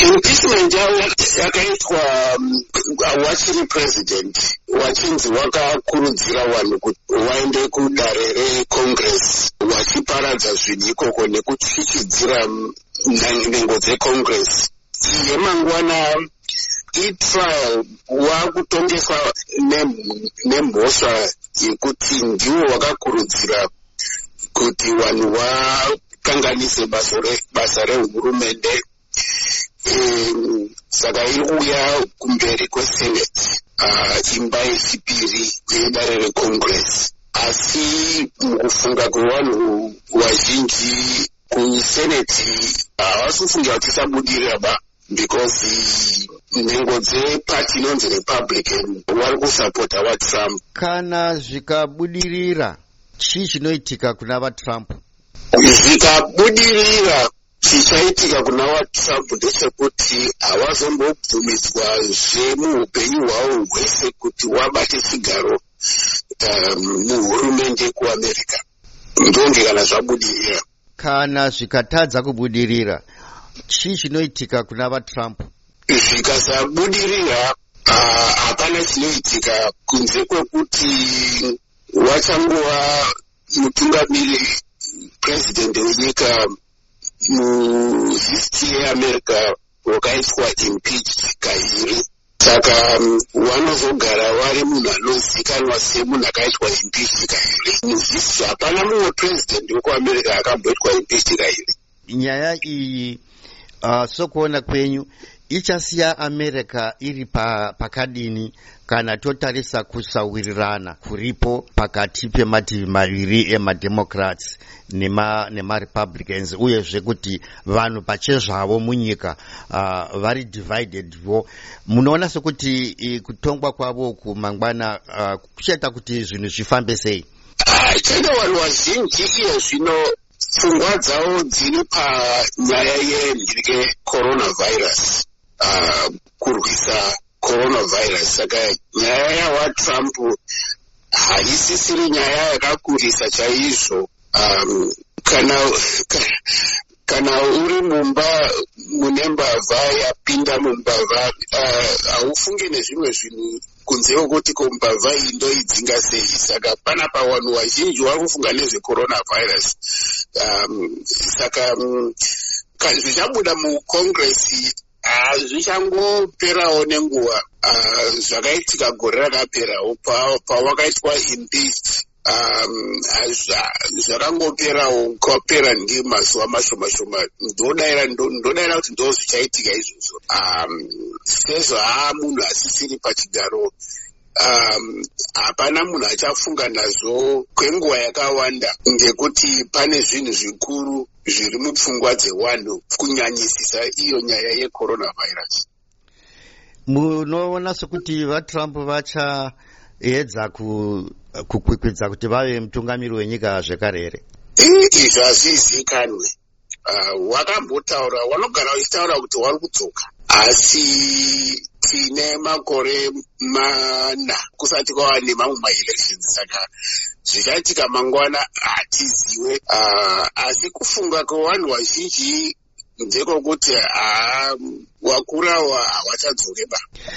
impeachment yakaitwa wachiri president wachinzi wakakurudzira vanhu kuti vaende kudare recongress vachiparadza zvinhu ikoko nekuchichidzira nhengo dzecongress. Yemangwana itrial wakutongeswa nemhosva yekuti ndiwo wakakurudzira kuti vanhu vakanganise basa rehurumende. Saka iri kuuya kumberi kwesenate, imba yechipiri yedare recongress. Asi mukufunga kwevanhu vazhinji kusenate havasi kufungira kuti isabudirira ba, because nhengo dzepati inonzi republican vari kusapota vatrump. Kana zvikabudirira chii chinoitika kuna vatrump? Zvikabudirira chichaitika kuna vatrump ndechekuti havazombobvumidzwazve muupenyu hwavo hwese kuti wabate chigaro muhurumende kuamerica, ndonge kana zvabudirira. Kana zvikatadza kubudirira chii chinoitika kuna vatrump? Zvikasabudirira hapana chinoitika kunze kwekuti wachangova mutungamiri president wenyika muhistory yeamerica wakaitwa impeached kairi. Saka vanozogara vari munhu anozikanwa semunhu akaitwa impeached kairi muhistory. Hapana mumwe president wekuamerica akamboitwa impeached kairi. Nyaya iyi sokuona kwenyu ichasiya America iri pakadini kana totarisa kusawirirana kuripo pakati pemativi maviri emademocrats nemarepublicans, uyezve kuti vanhu pachezvavo munyika vari divided vo. Munoona sekuti kutongwa kwavo kumangwana kuchaita kuti zvinhu zvifambe sei? Chaita vanhu vazhinji iye zvino pfungwa dzavo dziri panyaya yenhirike coronavirus, kurwisa coronavirus. Saka nyaya yavatrump haisisiri nyaya yakakurisa chaizvo. Kana uri mumba mune mbavha yapinda mumbavha, haufunge nezvimwe zvinhu kunze kwekuti kombavha iyi ndoidzinga sei. Saka panapa vanhu vazhinji vari kufunga nezvecoronavirus. Saka zvichabuda mucongress hazvichangoperawo nenguva. Zvakaitika gore rakaperawo pawakaitwa impeached, zvakangoperawo kwapera ngemazuva mashoma. Ndodaira kuti ndo zvichaitika izvozvo. Sezvo munhu asisiri pachigaro, hapana munhu achafunga nazvo kwenguva yakawanda, ngekuti pane zvinhu zvikuru zviri mupfungwa dzevanhu kunyanyisisa iyo nyaya yecoronavirus. Munoona sekuti vatrump vachaedza kukwikwidza kuti vave mutungamiri wenyika zvekare here? Izvo hazvizikanwe. Wakambotaura, vanogara vachitaura kuti vari kudzoka, asi tine makore mana kusati kwava nemamwe maelections. Saka zvichaitika mangwana hatiziwe, asi kufunga kwevanhu vazhinji ndekwokuti wakurawa havachadzokeba,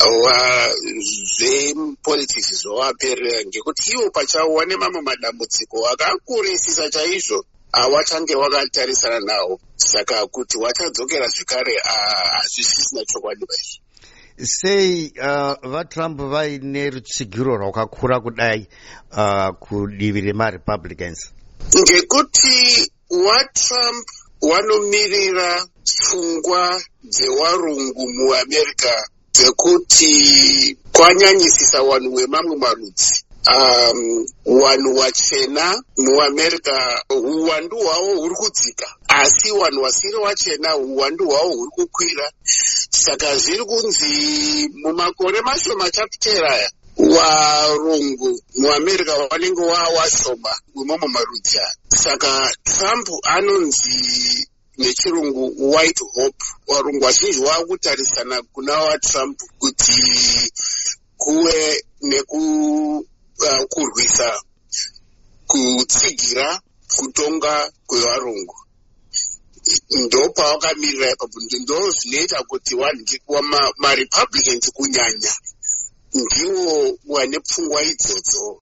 zvepolitics zvovaperera, ngekuti ivo pachavo wane mamwe madambudziko akakurisisa chaizvo awachange wakatarisana nawo. Saka kuti wachadzokera zvekare hazvisisina chokwadi vaizvo. Sei vatrump vaine rutsigiro rwakakura kudai kudivi remarepublicans? Ngekuti vatrump vanomirira pfungwa dzevarungu muamerica dzekuti kwanyanyisisa vanhu vemamwe marudzi. Vanhu vachena muamerica uwandu hwavo huri kudzika, asi vanhu vasiri vachena uwandu hwavo huri kukwira. Saka zviri kunzi mumakore mashoma achapfuura varungu muamerica vanenge vashoma wemamwe marudzi aya. Saka trump anonzi nechirungu white hope. Varungu vazhinji vakutarisana kuna vatrump kuti kuve kurwisa kutsigira kutonga kwevarungu. ndopawakamirira ipapo ndo zvinoita kuti marepublicans kunyanya ndiwo wane pfungwa idzodzo